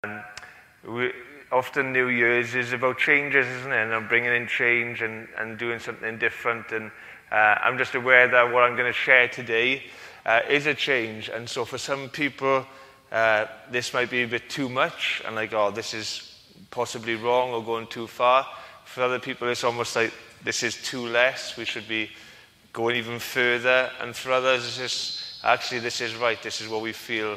We, often New Year's is about changes, isn't it? And bringing in change and doing something different. And I'm just aware that what I'm going to share today is a change. And so for some people, this might be a bit too much and like, oh, this is possibly wrong or going too far. For other people, it's almost like this is too less. We should be going even further. And for others, it's just, actually, this is right. This is what we feel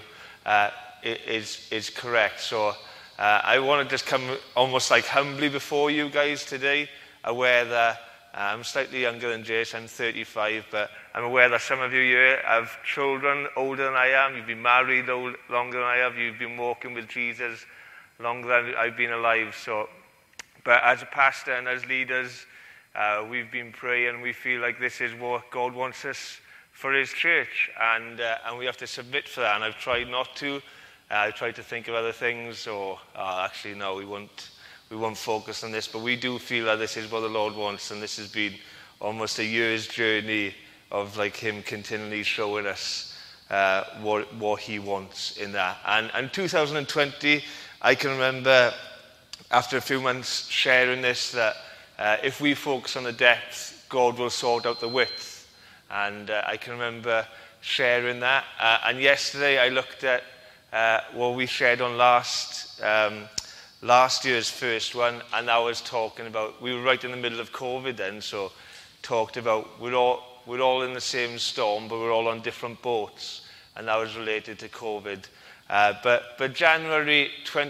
is correct. So I want to just come almost like humbly before you guys today, aware that I'm slightly younger than Jace. I'm 35, but I'm aware that some of you here have children older than I am. You've been married longer than I have. You've been walking with Jesus longer than I've been alive. So, but as a pastor and as leaders, we've been praying. We feel like this is what God wants us for His church, and we have to submit for that. And I've tried not to. I've tried to think of other things, or actually, no, we won't focus on this. But we do feel that this is what the Lord wants, and this has been almost a year's journey of like Him continually showing us what He wants in that. And 2020, I can remember after a few months sharing this that if we focus on the depth, God will sort out the width. And I can remember sharing that. And yesterday I looked at what we shared on last year's first one, and I was talking about, we were right in the middle of COVID then, so talked about we're all in the same storm, but we're all on different boats, and that was related to COVID. But January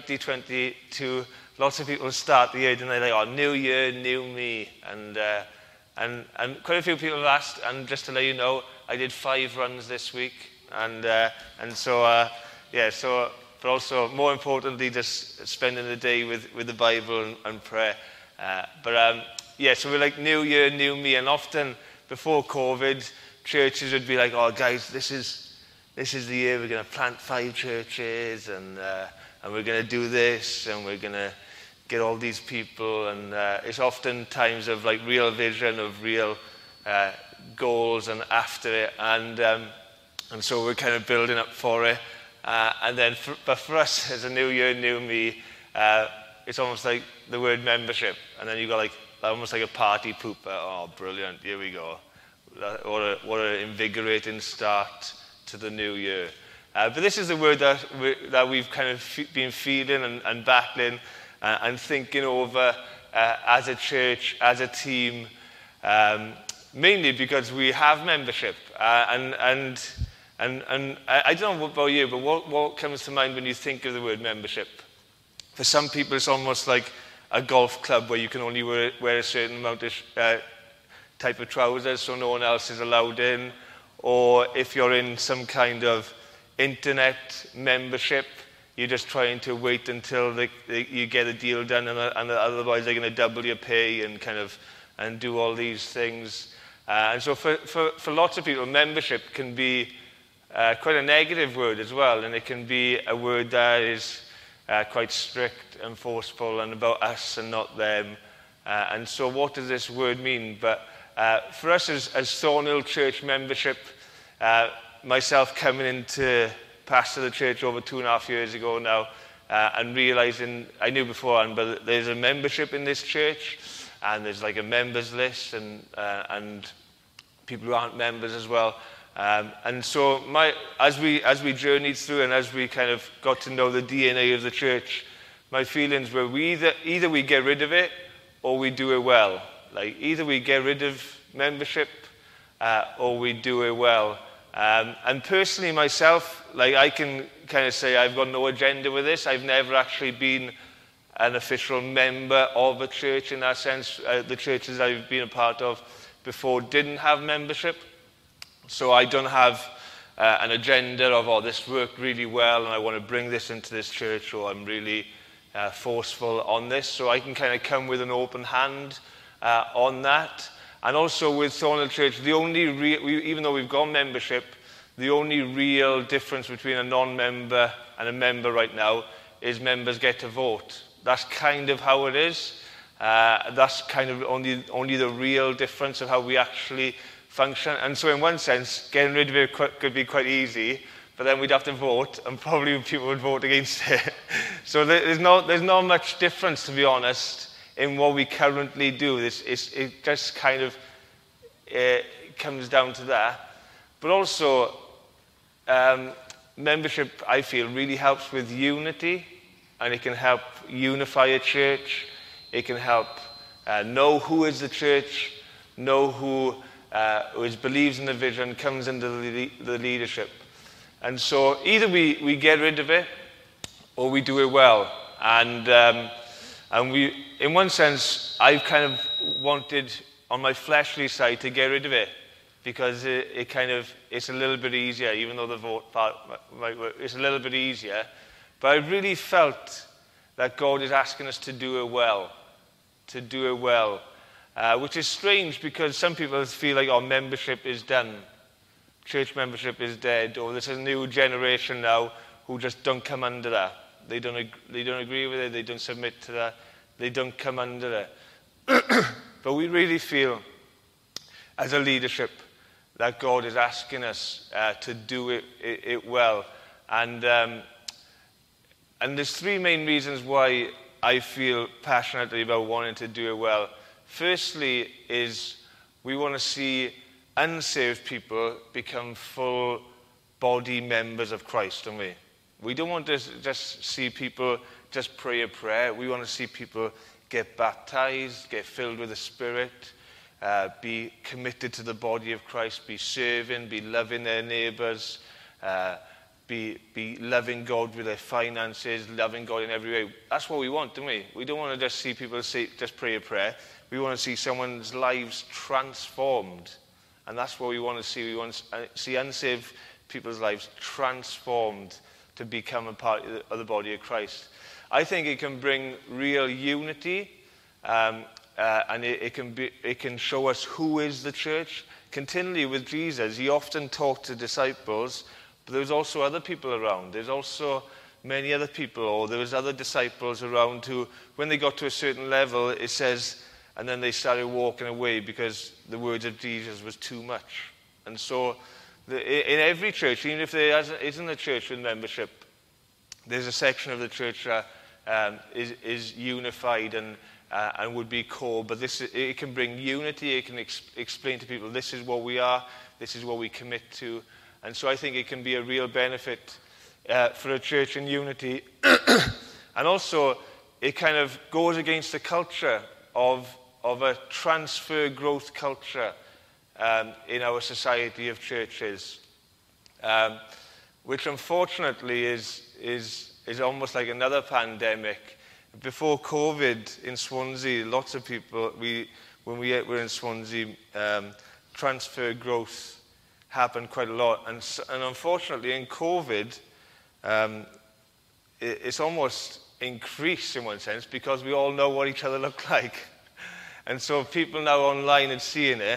2022, lots of people start the year and they're like, oh, new year, new me, and quite a few people have asked, and just to let you know, I did 5 runs this week, and so. So, but also, more importantly, just spending the day with the Bible and prayer. So we're like, new year, new me. And often, before COVID, churches would be like, oh, guys, this is the year we're going to plant 5 churches, and we're going to do this, and we're going to get all these people. And it's often times of like real vision, of real goals, and after it. And so we're kind of building up for it. But for us, as a new year, new me, it's almost like the word membership. And then you've got like almost like a party pooper. Oh, brilliant, here we go. What an invigorating start to the new year. But this is the word that we've kind of been feeling and battling and thinking over as a church, as a team, mainly because we have membership. And I don't know about you, but what comes to mind when you think of the word membership? For some people, it's almost like a golf club where you can only wear a certain amount of type of trousers, so no one else is allowed in. Or if you're in some kind of internet membership, you're just trying to wait until you get a deal done, and otherwise they're going to double your pay and do all these things. And so for lots of people, membership can be quite a negative word as well, and it can be a word that is quite strict and forceful and about us and not them. And so what does this word mean? But for us as Thornhill Church membership, myself coming into pastor the church over 2.5 years ago now, and realising, I knew beforehand, but there's a membership in this church, and there's like a members list, and people who aren't members as well. And so as we journeyed through and as we kind of got to know the DNA of the church, my feelings were either we get rid of it or we do it well. Like either we get rid of membership or we do it well. And personally myself, like I can kind of say I've got no agenda with this. I've never actually been an official member of a church in that sense. The churches I've been a part of before didn't have membership. So I don't have an agenda of, oh, this worked really well and I want to bring this into this church, or I'm really forceful on this. So I can kind of come with an open hand on that. And also with Thornhill Church, even though we've got membership, the only real difference between a non-member and a member right now is members get to vote. That's kind of how it is. That's kind of only the real difference of how we actually function. And so in one sense, getting rid of it could be quite easy, but then we'd have to vote, and probably people would vote against it. So there's not much difference, to be honest, in what we currently do. It just kind of comes down to that. But also, membership, I feel, really helps with unity, and it can help unify a church. It can help know who is the church, know who believes in the vision, comes into the leadership. And so either we get rid of it, or we do it well. And we, in one sense, I've kind of wanted, on my fleshly side, to get rid of it, because it's a little bit easier, even though the vote part might work, it's a little bit easier. But I really felt that God is asking us to do it well, which is strange, because some people feel like, membership is done. Church membership is dead, or there's a new generation now who just don't come under that. They don't agree with it, they don't submit to that, they don't come under it. But we really feel, as a leadership, that God is asking us to do it well. And there's three main reasons why I feel passionately about wanting to do it well. Firstly is we want to see unsaved people become full body members of Christ, don't we? We don't want to just see people just pray a prayer. We want to see people get baptized, get filled with the Spirit, be committed to the body of Christ, be serving, be loving their neighbours, be loving God with their finances, loving God in every way. That's what we want, don't we? We don't want to just see people just pray a prayer. We want to see someone's lives transformed. And that's what we want to see. We want to see unsaved people's lives transformed to become a part of the body of Christ. I think it can bring real unity, and it can show us who is the church. Continually with Jesus, he often talked to disciples, but there was also other people around. There's also many other people, or there was other disciples around who, when they got to a certain level, it says, and then they started walking away because the words of Jesus was too much. And so in every church, even if there isn't a church with membership, there's a section of the church that is unified and would be core. But it can bring unity. It can explain to people, this is what we are, this is what we commit to. And so I think it can be a real benefit for a church in unity. And also, it kind of goes against the culture of a transfer growth culture in our society of churches, which unfortunately is almost like another pandemic. Before COVID in Swansea, lots of people, when we were in Swansea, transfer growth happened quite a lot. And unfortunately in COVID, it's almost increased in one sense, because we all know what each other look like. And so people now online are seeing it,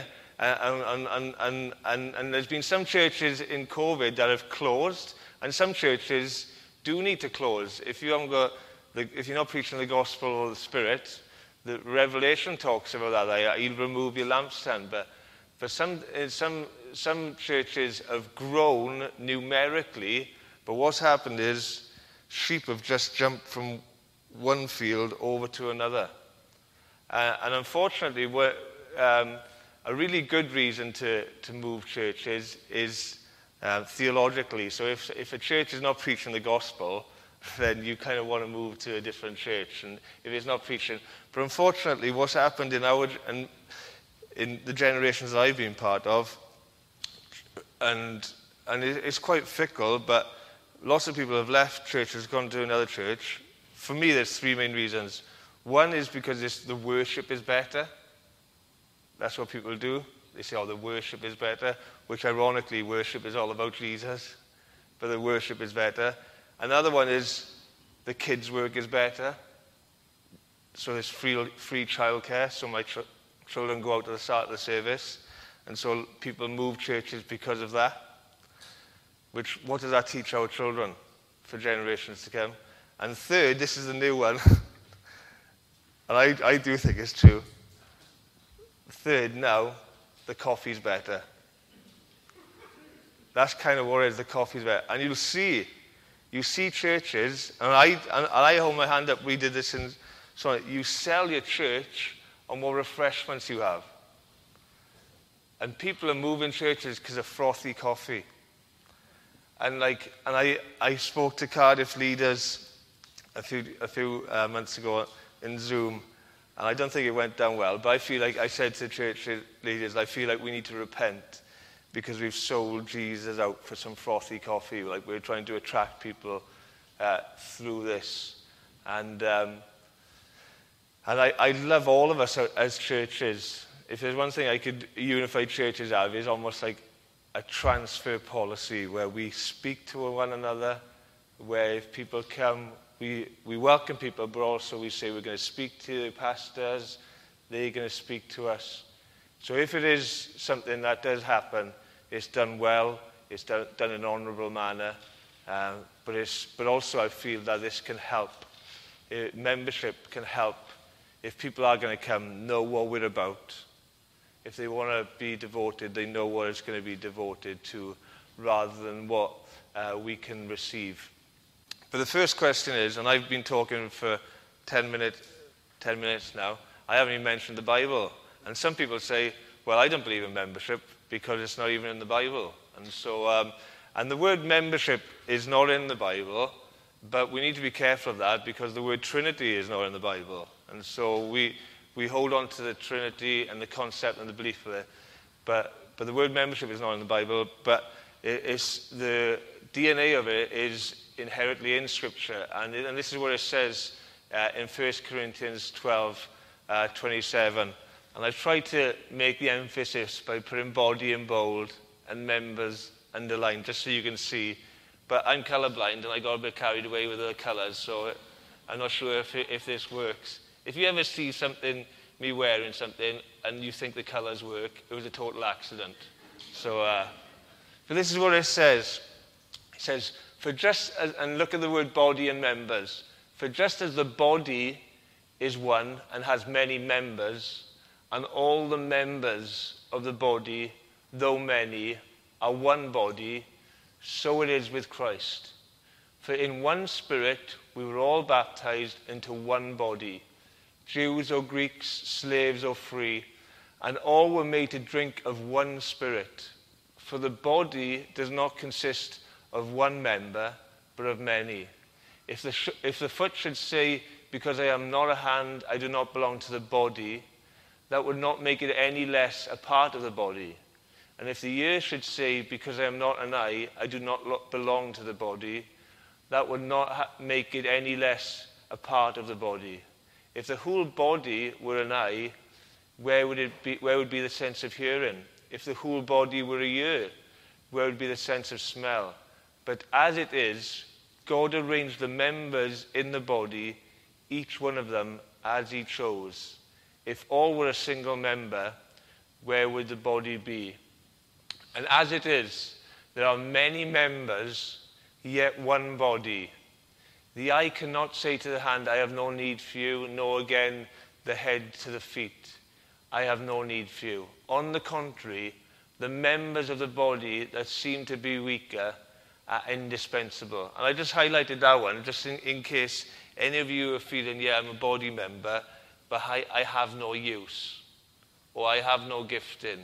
and there's been some churches in COVID that have closed, and some churches do need to close. If you're not preaching the gospel or the Spirit, the Revelation talks about that. He'll remove your lampstand. But for some churches have grown numerically, but what's happened is sheep have just jumped from one field over to another. And unfortunately, a really good reason to move churches is theologically. So if a church is not preaching the gospel, then you kind of want to move to a different church. And if it's not preaching, but unfortunately, what's happened in the generations that I've been part of, and it's quite fickle, but lots of people have left churches, gone to another church. For me, there's three main reasons. One is because the worship is better. That's what people do. They say, the worship is better, which ironically, worship is all about Jesus, but the worship is better. Another one is the kids' work is better. So there's free childcare, so my children go out at the start of the service, and so people move churches because of that. What does that teach our children for generations to come? And third, this is the new one, and I do think it's true. Third, now, the coffee's better. That's kind of what it is, the coffee's about. And you see churches, and I hold my hand up, we did this in, so you sell your church on what refreshments you have. And people are moving churches because of frothy coffee. And I spoke to Cardiff leaders a few months ago in Zoom, and I don't think it went down well, but I feel like I said to church leaders, I feel like we need to repent because we've sold Jesus out for some frothy coffee. Like we're trying to attract people through this. And I love all of us as churches. If there's one thing I could unify churches have, is almost like a transfer policy where we speak to one another, where if people come, we welcome people, but also we say we're going to speak to the pastors, they're going to speak to us. So if it is something that does happen, it's done well, it's done in an honourable manner, but also I feel that this can help. Membership can help. If people are going to come, know what we're about. If they want to be devoted, they know what it's going to be devoted to, rather than what we can receive. But the first question is, and I've been talking for 10 minutes now, I haven't even mentioned the Bible. And some people say, well, I don't believe in membership because it's not even in the Bible. And so, and the word membership is not in the Bible, but we need to be careful of that because the word Trinity is not in the Bible. And so we hold on to the Trinity and the concept and the belief of it. But the word membership is not in the Bible, but it's the DNA of it is inherently in Scripture. And this is what it says in 1 Corinthians 12:27. And I've tried to make the emphasis by putting body in bold and members underlined, just so you can see. But I'm colourblind, and I got a bit carried away with the colours, so I'm not sure if this works. If you ever see me wearing something, and you think the colours work, it was a total accident. So, but this is what it says. It says, and look at the word body and members. For just as the body is one and has many members, and all the members of the body, though many, are one body, so it is with Christ. For in one Spirit we were all baptized into one body, Jews or Greeks, slaves or free, and all were made to drink of one Spirit. For the body does not consist of one member, but of many. If the foot should say, because I am not a hand, I do not belong to the body, that would not make it any less a part of the body. And if the ear should say, because I am not an eye, I do not belong to the body, that would not make it any less a part of the body. If the whole body were an eye, where would be the sense of hearing? If the whole body were a ear, where would be the sense of smell? But as it is, God arranged the members in the body, each one of them as he chose. If all were a single member, where would the body be? And as it is, there are many members, yet one body. The eye cannot say to the hand, I have no need for you, nor again the head to the feet, I have no need for you. On the contrary, the members of the body that seem to be weaker are indispensable. And I just highlighted that one, just in case any of you are feeling, yeah, I'm a body member, but I have no use, or I have no gifting,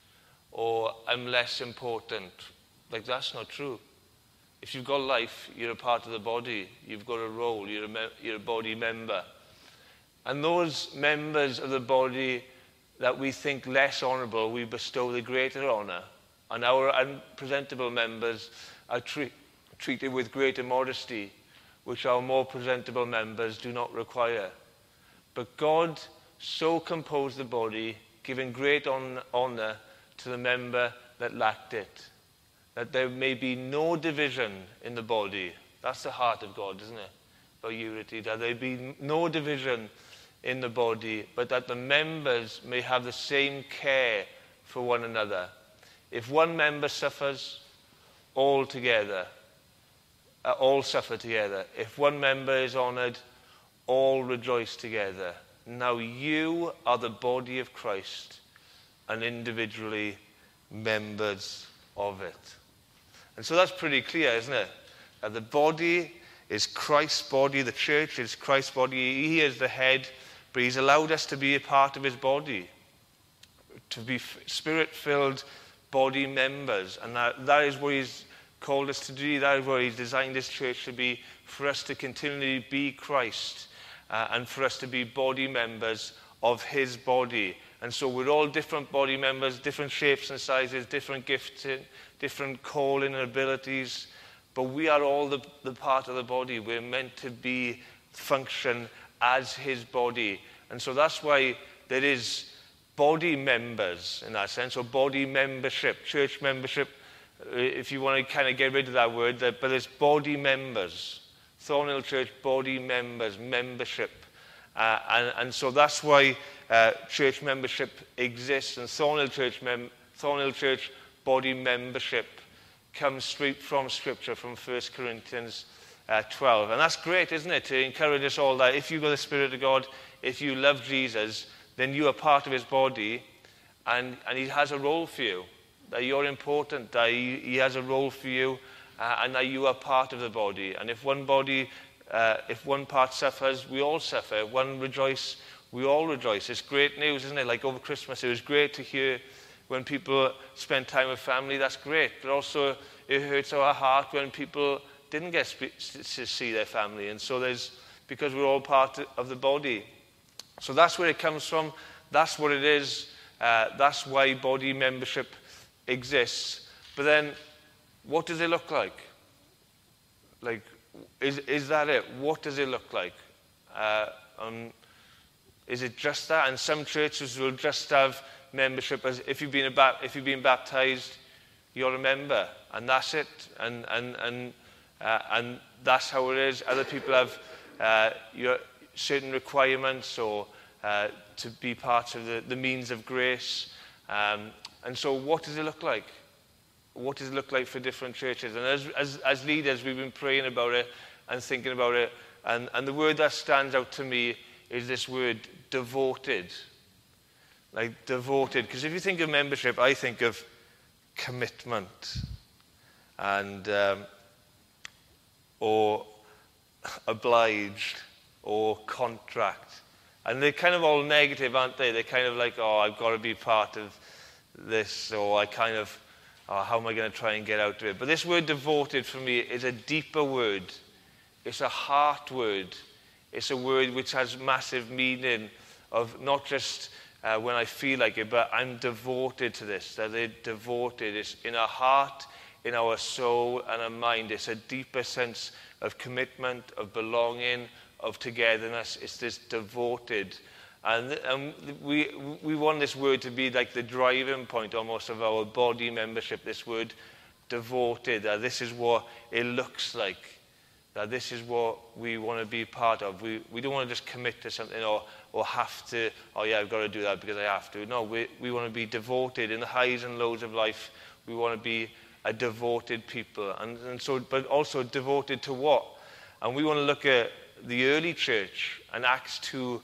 or I'm less important. Like, that's not true. If you've got life, you're a part of the body. You've got a role. You're a body member. And those members of the body that we think less honourable, we bestow the greater honour. And our unpresentable members are treated with greater modesty, which our more presentable members do not require. But God so composed the body, giving great honour to the member that lacked it, that there may be no division in the body. That's the heart of God, isn't it? About unity, that there be no division in the body, but that the members may have the same care for one another. If one member suffers, all suffer together. If one member is honoured, all rejoice together. Now you are the body of Christ, and individually members of it. And so that's pretty clear, isn't it? That the body is Christ's body, the church is Christ's body. He is the head, but he's allowed us to be a part of his body, to be spirit-filled body members. And that is what he's called us to do. That is what he's designed this church to be, for us to continually be Christ and for us to be body members of his body. And so we're all different body members, different shapes and sizes, different gifts, different calling and abilities, but we are all the part of the body. We're meant to function as his body. And so that's why there is body members in that sense, or body membership, church membership, if you want to kind of get rid of that word, but there's body members. Thornhill Church, body members, membership. And so that's why church membership exists, and Thornhill Church body membership comes straight from Scripture, from 1 Corinthians 12. And that's great, isn't it, to encourage us all that if you've got the Spirit of God, if you love Jesus, then you are part of his body, and he has a role for you, that you're important, that he has a role for you, and that you are part of the body. And if one part suffers, we all suffer. If one rejoice, we all rejoice. It's great news, isn't it? Like over Christmas, it was great to hear when people spend time with family. That's great. But also, it hurts our heart when people didn't get to see their family. And so because we're all part of the body. So that's where it comes from. That's what it is. That's why body membership exists. But then, what does it look like? Like, is that it? What does it look like? Is it just that? And some churches will just have membership as if you've been baptized, you're a member, and that's it. And that's how it is. Other people have certain requirements or to be part of the means of grace. And so, what does it look like? What does it look like for different churches? And as leaders, we've been praying about it and thinking about it. And the word that stands out to me is this word, devoted. Like devoted. Because if you think of membership, I think of commitment and or obliged or contract. And they're kind of all negative, aren't they? They're kind of like, oh, I've got to be part of this, or how am I going to try and get out of it? But this word devoted for me is a deeper word. It's a heart word. It's a word which has massive meaning of not just when I feel like it, but I'm devoted to this. That they're devoted. It's in our heart, in our soul, and our mind. It's a deeper sense of commitment, of belonging, of togetherness. It's this devoted. And we want this word to be like the driving point almost of our body membership, this word devoted. This is what it looks like. That this is what we want to be part of. We don't want to just commit to something or have to, oh yeah, I've got to do that because I have to. No, we want to be devoted in the highs and lows of life. We want to be a devoted people. And so, but also devoted to what? And we want to look at the early church and Acts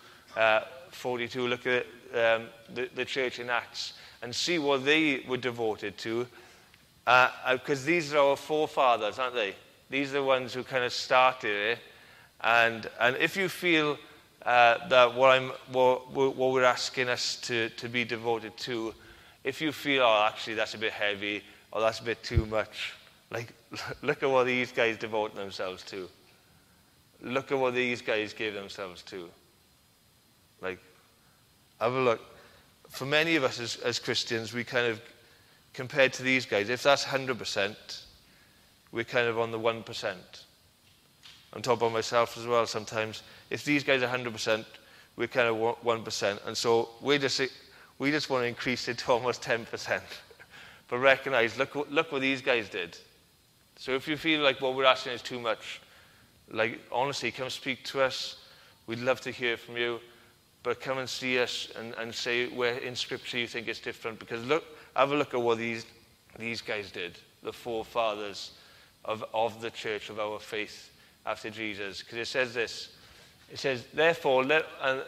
2:42, look at the church in Acts and see what they were devoted to. Because these are our forefathers, aren't they? These are the ones who kind of started it. And if you feel that what we're asking us to be devoted to, if you feel, oh, actually that's a bit heavy, or that's a bit too much, like, look at what these guys devote themselves to. Look at what these guys give themselves to. Like, have a look. For many of us as Christians, we kind of, compared to these guys, if that's 100%, we're kind of on the 1%. I'm talking about myself as well sometimes. If these guys are 100%, we're kind of 1%. And so we just want to increase it to almost 10%. But recognize, look what these guys did. So if you feel like what we're asking is too much, like, honestly, come speak to us. We'd love to hear from you. But come and see us and say where in Scripture you think it's different. Because have a look at what these guys did, the forefathers of the church, of our faith after Jesus. Because it says this. It says, therefore let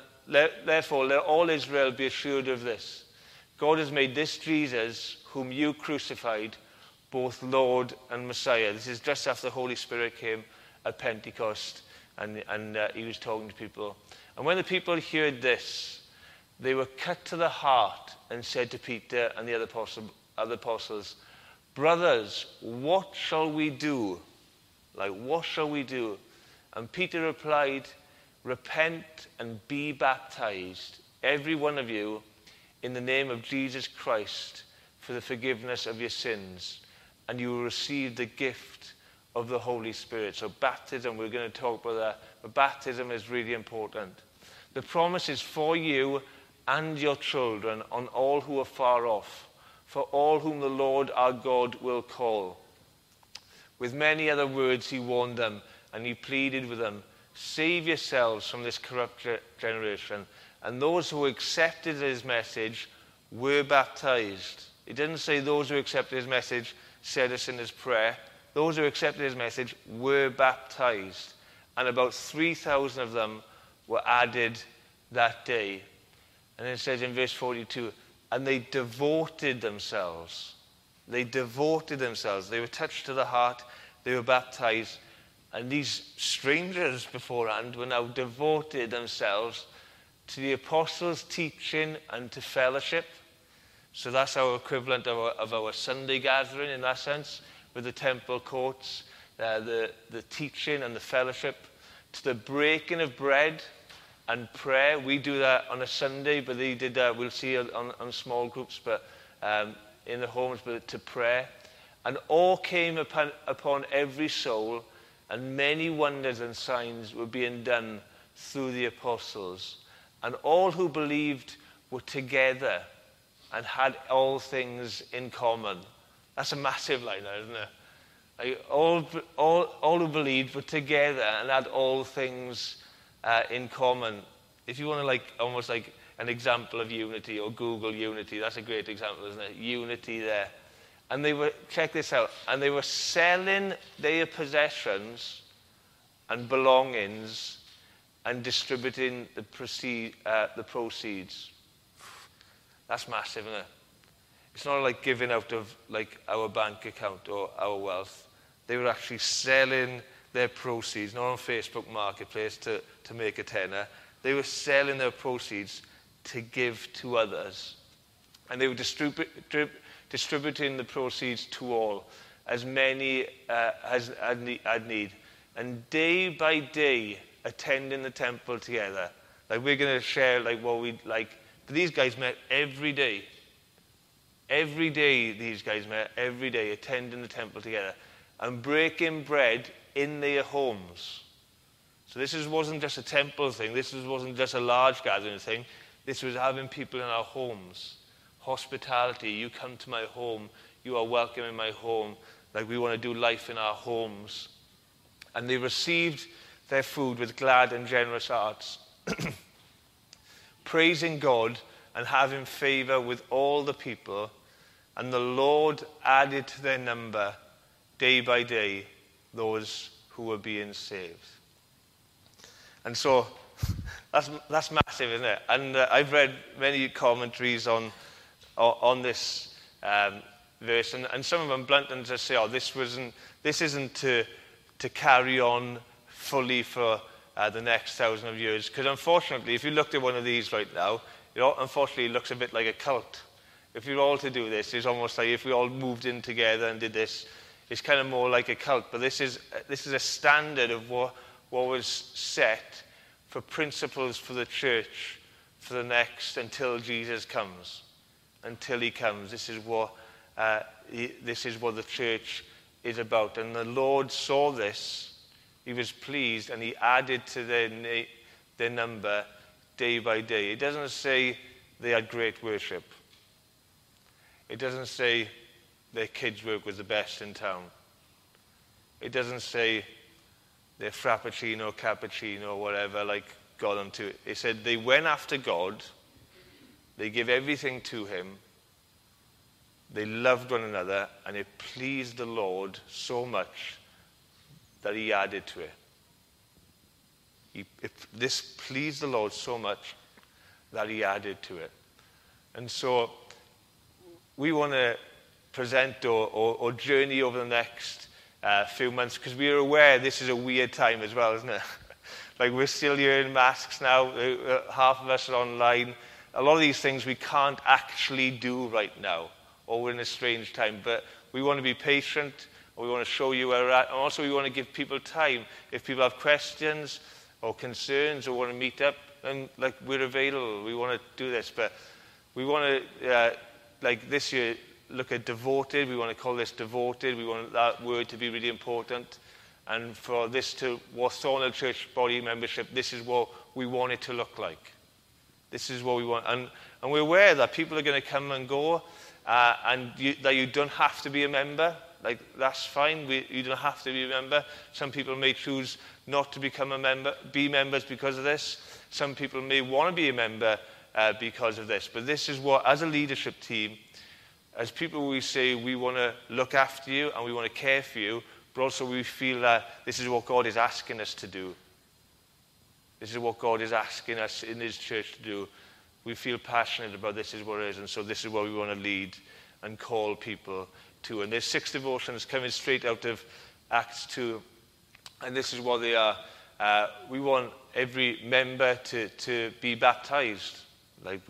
all Israel be assured of this. God has made this Jesus, whom you crucified, both Lord and Messiah. This is just after the Holy Spirit came at Pentecost, and he was talking to people. And when the people heard this, they were cut to the heart and said to Peter and the other apostles, "Brothers, what shall we do?" Like, what shall we do? And Peter replied, "Repent and be baptized, every one of you, in the name of Jesus Christ, for the forgiveness of your sins, and you will receive the gift of the Holy Spirit." So baptism, we're going to talk about that, but baptism is really important. The promise is for you and your children, on all who are far off, for all whom the Lord our God will call. With many other words he warned them, and he pleaded with them, "Save yourselves from this corrupt generation." And those who accepted his message were baptized. It didn't say those who accepted his message said a sinner's prayer. Those who accepted his message were baptized. And about 3,000 of them were added that day. And it says in verse 42, and they devoted themselves. They devoted themselves. They were touched to the heart. They were baptized. And these strangers beforehand were now devoted themselves to the apostles' teaching and to fellowship. So that's our equivalent of our Sunday gathering in that sense, with the temple courts, the teaching and the fellowship, to the breaking of bread and prayer. We do that on a Sunday, but they did that, we'll see on small groups, but in the homes, but to prayer. And awe came upon every soul, and many wonders and signs were being done through the apostles. And all who believed were together and had all things in common. That's a massive line, isn't it? Like all who believed were together and had all things in common. If you want to almost like an example of unity, or Google unity, that's a great example, isn't it? Unity there. And they were, check this out, and they were selling their possessions and belongings and distributing the proceeds. That's massive, isn't it? It's not like giving out of like our bank account or our wealth. They were actually selling their proceeds, not on Facebook Marketplace to make a tenner. They were selling their proceeds to give to others. And they were distributing the proceeds to all, as many as had need. And day by day, attending the temple together. Like, we're going to share like what we like. But these guys met every day. Every day these guys met, every day, attending the temple together and breaking bread in their homes. So this wasn't just a temple thing. This wasn't just a large gathering thing. This was having people in our homes. Hospitality. You come to my home. You are welcome in my home. Like, we want to do life in our homes. And they received their food with glad and generous hearts, praising God and having favor with all the people. And the Lord added to their number day by day those who were being saved. And so that's massive, isn't it? And I've read many commentaries on this verse, and some of them blunt and just say, "Oh, this isn't to carry on fully for the next 1,000 of years." Because unfortunately, if you looked at one of these right now, unfortunately it looks a bit like a cult. If you're all to do this, it's almost like if we all moved in together and did this, it's kind of more like a cult. But this is a standard of what was set for principles for the church for the next, until Jesus comes. Until he comes. This is what the church is about. And the Lord saw this. He was pleased, and he added to their number day by day. It doesn't say they had great worship. It doesn't say their kids' work was the best in town. It doesn't say their frappuccino, cappuccino, whatever, got them to it. It said they went after God. They gave everything to him. They loved one another, and it pleased the Lord so much that he added to it. This pleased the Lord so much that he added to it. And so we want to present or journey over the next few months, because we are aware this is a weird time as well, isn't it? Like, we're still here in masks now. Half of us are online. A lot of these things we can't actually do right now, or we're in a strange time. But we want to be patient. We want to show you where we're at. And also we want to give people time. If people have questions or concerns or want to meet up, then like, we're available. We want to do this. But we want to, like this year, look at devoted. We want to call this devoted. We want that word to be really important. And for this to, Thornhill Church body membership, this is what we want it to look like. This is what we want. And we're aware that people are going to come and go, and that you don't have to be a member. Like, that's fine. You don't have to be a member. Some people may choose not to become a member, be members because of this. Some people may want to be a member because of this. But this is what, as a leadership team, as people, we say we want to look after you and we want to care for you, but also we feel that this is what God is asking us to do. This is what God is asking us in his church to do. We feel passionate about this is what it is, and so this is what we want to lead and call people to. And there's 6 devotions coming straight out of Acts 2, and this is what they are. We want every member to be baptized, like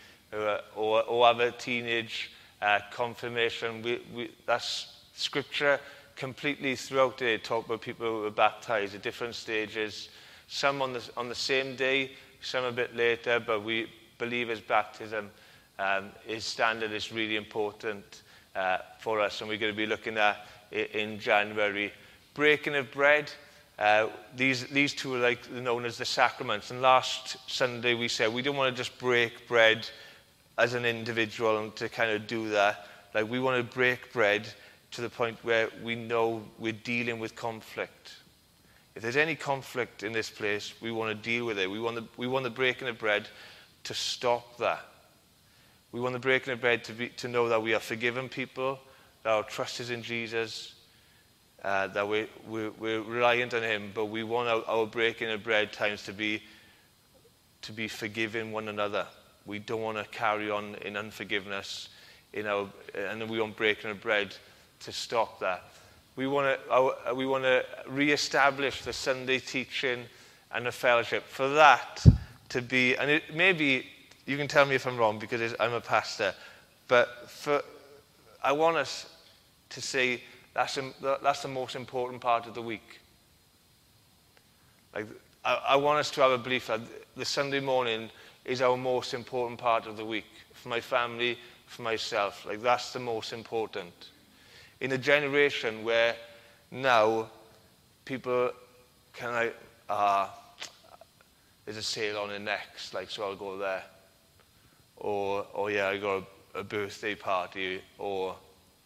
or have a teenage confirmation. That's scripture completely throughout it. Talk about people who were baptized at different stages. Some on the same day, some a bit later, but we believe as baptism is standard. Is really important for us, and we're going to be looking at it in January. Breaking of bread. These two are like known as the sacraments. And last Sunday we said we don't want to just break bread as an individual and to kind of do that. Like, we want to break bread to the point where we know we're dealing with conflict. If there's any conflict in this place, we want to deal with it. We want the breaking of bread to stop that. We want the breaking of bread to know that we are forgiven people, that our trust is in Jesus, that we're reliant on him, but we want our breaking of bread times to be forgiving one another. We don't want to carry on in unforgiveness, and we want breaking of bread to stop that. We want to re-establish the Sunday teaching and the fellowship. For that to be, and it maybe you can tell me if I'm wrong because I'm a pastor, but I want us to say that's the most important part of the week. Like, I want us to have a belief that the Sunday morning is our most important part of the week. For my family, for myself, like, that's the most important. In a generation where now people there's a sale on it next, like, so I'll go there. Or yeah, I got a birthday party, or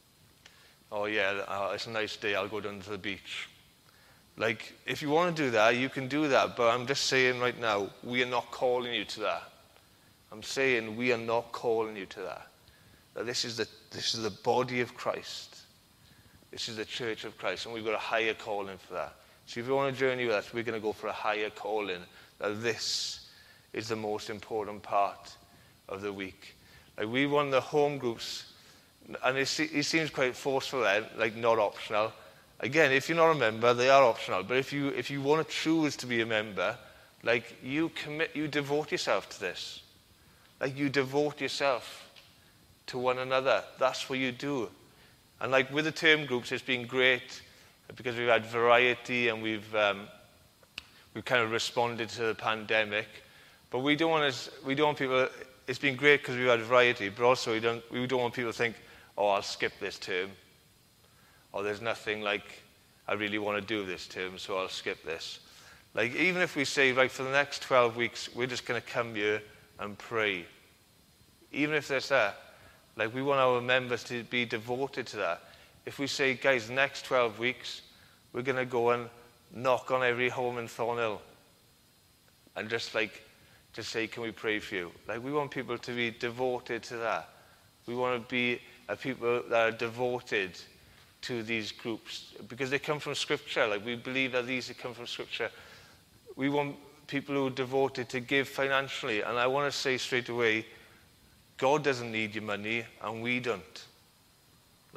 yeah, it's a nice day, I'll go down to the beach. Like, if you want to do that, you can do that, but I'm just saying right now, we are not calling you to that. I'm saying we are not calling you to that. That this is the body of Christ. This is the church of Christ, and we've got a higher calling for that. So if you want to journey with us, we're going to go for a higher calling. That this is the most important part of the week. Like, we want the home groups, and it seems quite forceful there, like, not optional. Again, if you're not a member, they are optional. But if you want to choose to be a member, like, you devote yourself to this. Like, you devote yourself to one another. That's what you do. And like with the term groups, it's been great because we've had variety and we've kind of responded to the pandemic. But we don't want people. It's been great because we've had variety, but also we don't want people to think, oh, I'll skip this term, or there's nothing like I really want to do this term, so I'll skip this. Like, even if we say, right, for the next 12 weeks, we're just going to come here and pray. Even if there's that. Like, we want our members to be devoted to that. If we say, guys, the next 12 weeks, we're going to go and knock on every home in Thornhill and just say, can we pray for you? Like, we want people to be devoted to that. We want to be a people that are devoted to these groups because they come from Scripture. Like, we believe that these come from Scripture. We want people who are devoted to give financially. And I want to say straight away, God doesn't need your money, and we don't.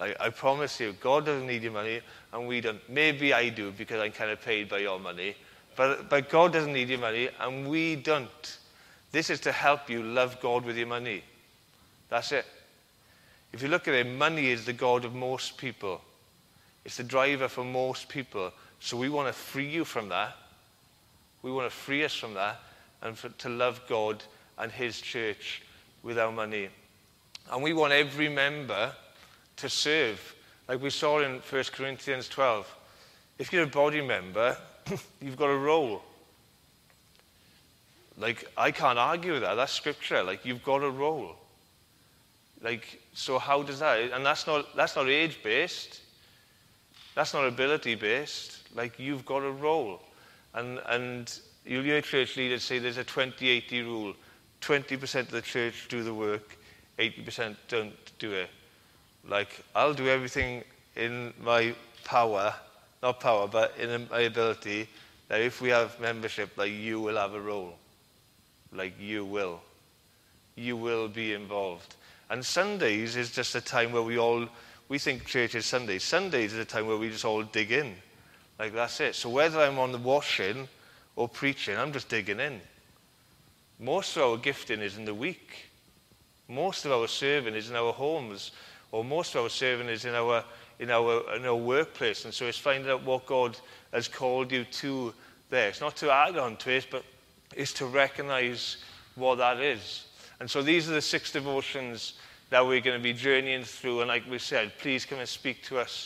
Like, I promise you, God doesn't need your money, and we don't. Maybe I do, because I'm kind of paid by your money. But God doesn't need your money, and we don't. This is to help you love God with your money. That's it. If you look at it, money is the God of most people. It's the driver for most people. So we want to free you from that. We want to free us from that, and to love God and his church with our money. And we want every member to serve. Like we saw in 1 Corinthians 12. If you're a body member, you've got a role. Like, I can't argue with that. That's scripture. Like, you've got a role. Like, so how does that? And that's not age-based. That's not ability-based. Like, you've got a role. And you'll hear church leaders say there's a 20-80 rule. 20% of the church do the work, 80% don't do it. Like, I'll do everything in my power, not power, but in my ability, that if we have membership, like, you will have a role. Like, you will. You will be involved. And Sundays is just a time where we think church is Sundays. Sundays is a time where we just all dig in. Like, that's it. So whether I'm on the washing or preaching, I'm just digging in. Most of our gifting is in the week. Most of our serving is in our homes, or most of our serving is in our workplace. And so it's finding out what God has called you to there. It's not to add on to it, but it's to recognize what that is. And so these are the 6 devotions that we're going to be journeying through. And like we said, please come and speak to us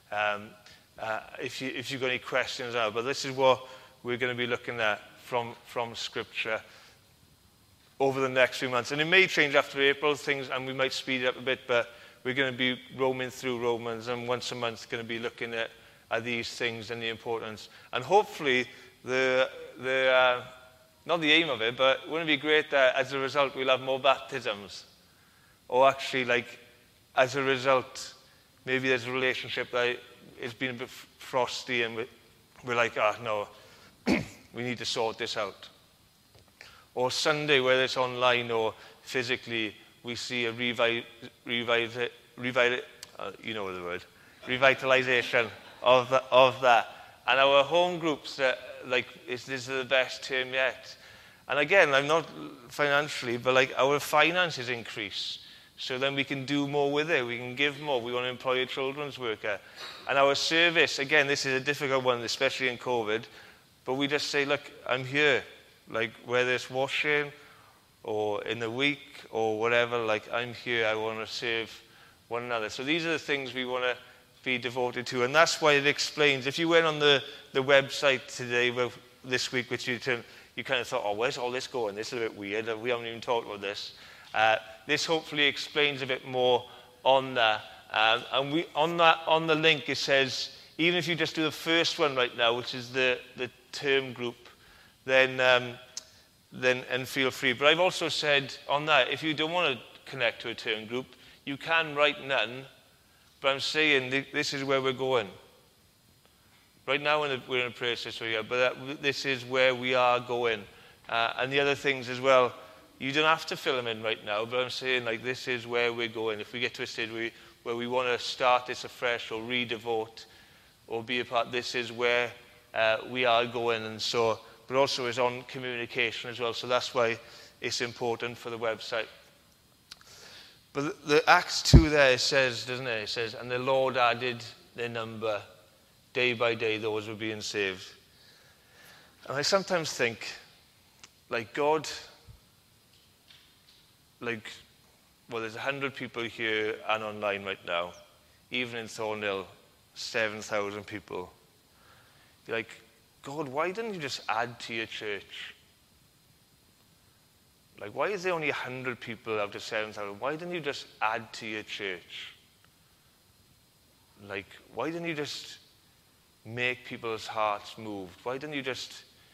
if you've got any questions now. But this is what we're going to be looking at from Scripture over the next few months. And it may change after April, and we might speed it up a bit, but we're going to be roaming through Romans, and once a month going to be looking at these things and the importance. And hopefully, not the aim of it, but wouldn't it be great that as a result we'll have more baptisms? Or actually, like, as a result, maybe there's a relationship that it's been a bit frosty, and we're like, no, we need to sort this out. Or Sunday, whether it's online or physically, we see a revitalization of that. And our home groups, this is the best term yet. And again, I'm not financially, but like, our finances increase. So then we can do more with it. We can give more. We want to employ a children's worker. And our service, again, this is a difficult one, especially in COVID. But we just say, look, I'm here. Like, whether it's washing or in the week or whatever, like, I'm here. I want to serve one another. So these are the things we want to be devoted to. And that's why it explains. If you went on the website today, this week, which you kind of thought, where's all this going? This is a bit weird. We haven't even talked about this. This hopefully explains a bit more on that. And on the link, it says, even if you just do the first one right now, which is the term group, then feel free. But I've also said on that, if you don't want to connect to a term group, you can write none. But I'm saying this is where we're going. Right now we're in a prayer system here, but this is where we are going. And the other things as well, you don't have to fill them in right now, but I'm saying, like, this is where we're going. If we get to a stage where we want to start this afresh or redevote or be a part, this is where we are going. And so, but also is on communication as well. So that's why it's important for the website. But the Acts 2 there says, doesn't it? It says, and the Lord added their number. Day by day, those were being saved. And I sometimes think, like, God, like, well, there's 100 people here and online right now. Even in Thornhill, 7,000 people. You're like, God, why didn't you just add to your church? Like, why is there only 100 people out of 7,000? Why didn't you just add to your church? Like, why didn't you just make people's hearts moved? Why didn't you just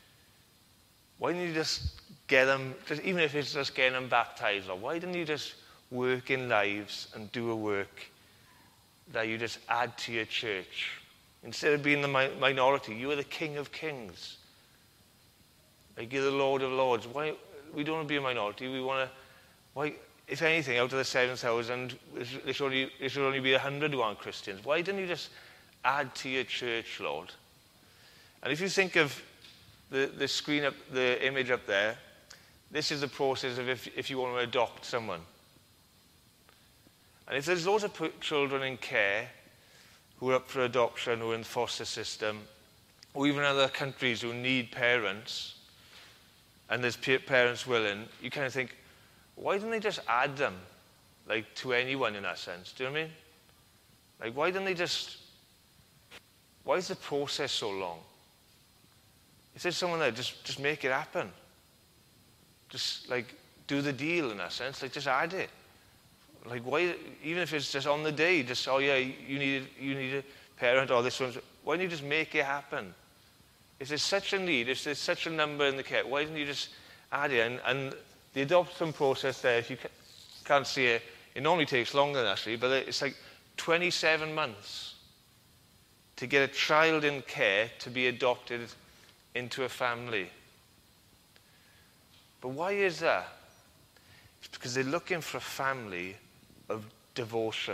get them, even if it's just getting them baptized, or why didn't you just work in lives and do a work that you just add to your church? Instead of being the minority, you are the King of Kings. Like, you're the Lord of Lords. Why we don't want to be a minority? We want to. Why if anything, out of the 7,000, there should only be 100 who aren't Christians. Why didn't you just add to your church, Lord? And if you think of the screen up, the image up there, this is the process of if you want to adopt someone. And if there's loads of children in care who are up for adoption, who are in the foster system, or even other countries who need parents, and there's parents willing, you kind of think, why didn't they just add them, like, to anyone in that sense? Do you know what I mean? Like, why is the process so long? If there's someone there, just make it happen. Just, like, do the deal in that sense. Like, just add it. Like, why, even if it's just on the day, just, oh yeah, you need a parent, or this one's, why don't you just make it happen? If there's such a need, if there's such a number in the care, why don't you just add it? And the adoption process there, if you can't see it, it normally takes longer than actually, but it's like 27 months to get a child in care to be adopted into a family. But why is that? It's because they're looking for a family of devotion.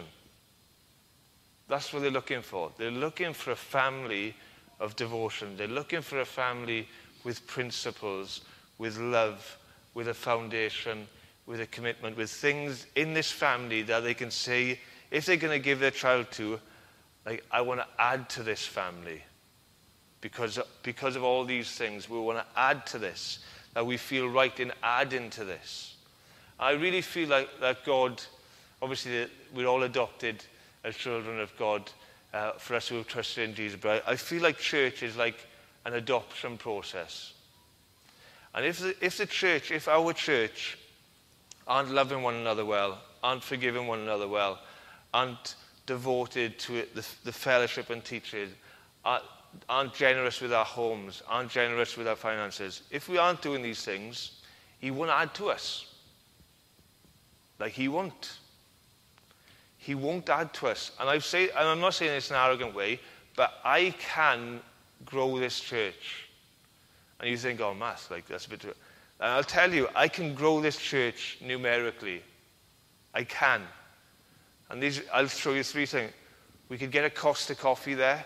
That's what they're looking for. They're looking for a family of devotion. They're looking for a family with principles, with love, with a foundation, with a commitment, with things in this family that they can say, if they're going to give their child to, like, I want to add to this family. Because of all these things, we want to add to this, that we feel right in adding to this. I really feel like that God, obviously we're all adopted as children of God, for us who have trusted in Jesus, but I feel like church is like an adoption process. And if our church aren't loving one another well, aren't forgiving one another well, aren't devoted to it, the fellowship and teaching, aren't generous with our homes, aren't generous with our finances, if we aren't doing these things, he won't add to us. Like, he won't. He won't add to us. And I'm not saying this in an arrogant way, but I can grow this church. And you think, oh, Matt, like, that's a bit... And I'll tell you, I can grow this church numerically. I can. And I'll show you three things. We could get a Costa coffee there.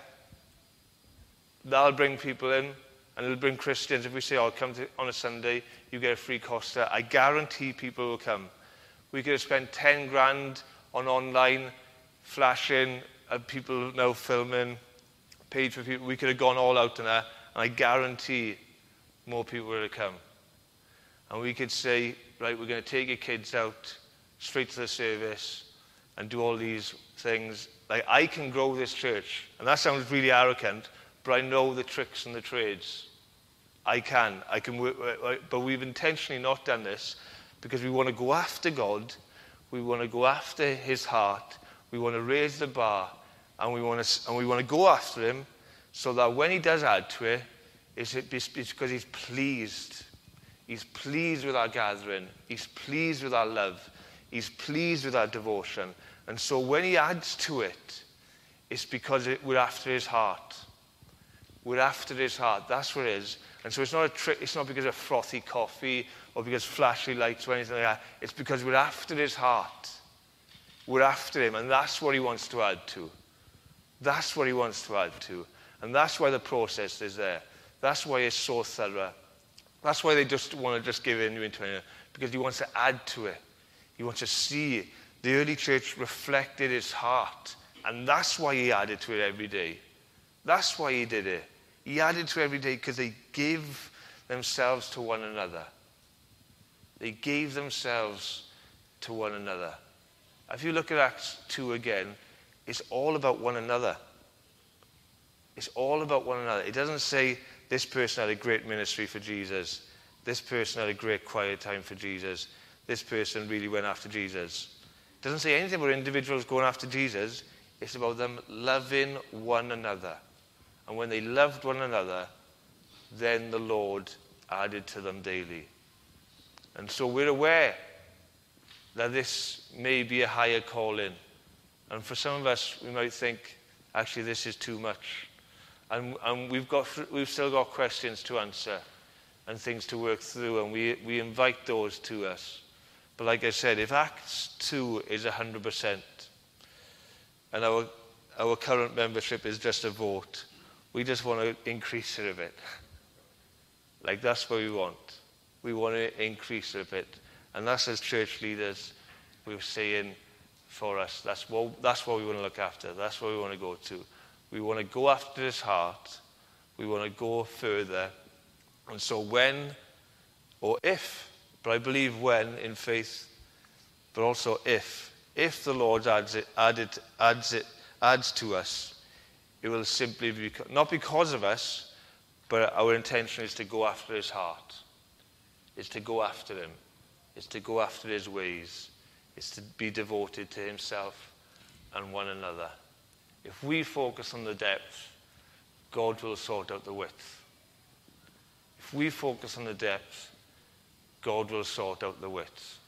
That'll bring people in, and it'll bring Christians. If we say, oh, come on a Sunday, you get a free Costa, I guarantee people will come. We could have spent 10 grand on online, flashing, people now filming, paid for people. We could have gone all out on that, and I guarantee more people would have come. And we could say, right, we're going to take your kids out straight to the service and do all these things. Like, I can grow this church. And that sounds really arrogant, but I know the tricks and the trades. I can work, but we've intentionally not done this because we want to go after God, we want to go after his heart, we want to raise the bar, and we want to go after him so that when he does add to it, it's because he's pleased. He's pleased with our gathering. He's pleased with our love. He's pleased with our devotion. And so when he adds to it, it's because we're after his heart. We're after his heart. That's what it is. And so it's not a trick. It's not because of frothy coffee or because flashy lights or anything like that. It's because we're after his heart. We're after him, and that's what he wants to add to. That's what he wants to add to. And that's why the process is there. That's why it's so thorough. That's why they just want to just give in to it, because he wants to add to it. He wants to see the early church reflected his heart. And that's why he added to it every day. That's why he did it. He added to it every day because they gave themselves to one another. They gave themselves to one another. If you look at Acts 2 again, it's all about one another. It's all about one another. It doesn't say this person had a great ministry for Jesus. This person had a great quiet time for Jesus. This person really went after Jesus. It doesn't say anything about individuals going after Jesus. It's about them loving one another. And when they loved one another, then the Lord added to them daily. And so we're aware that this may be a higher calling. And for some of us, we might think, actually, this is too much. And we've still got questions to answer and things to work through, and we invite those to us. But like I said, if Acts 2 is 100% and our current membership is just a vote, we just want to increase it a bit. Like, that's what we want. We want to increase it a bit. And that's, as church leaders, we're saying for us, that's what we want to look after. That's what we want to go to. We want to go after his heart. We want to go further. And so when, or if, but I believe when in faith, but also if the Lord adds to us, it will simply be, not because of us, but our intention is to go after his heart. It's to go after him. It's to go after his ways. It's to be devoted to himself and one another. If we focus on the depth, God will sort out the width. If we focus on the depth, God will sort out the width.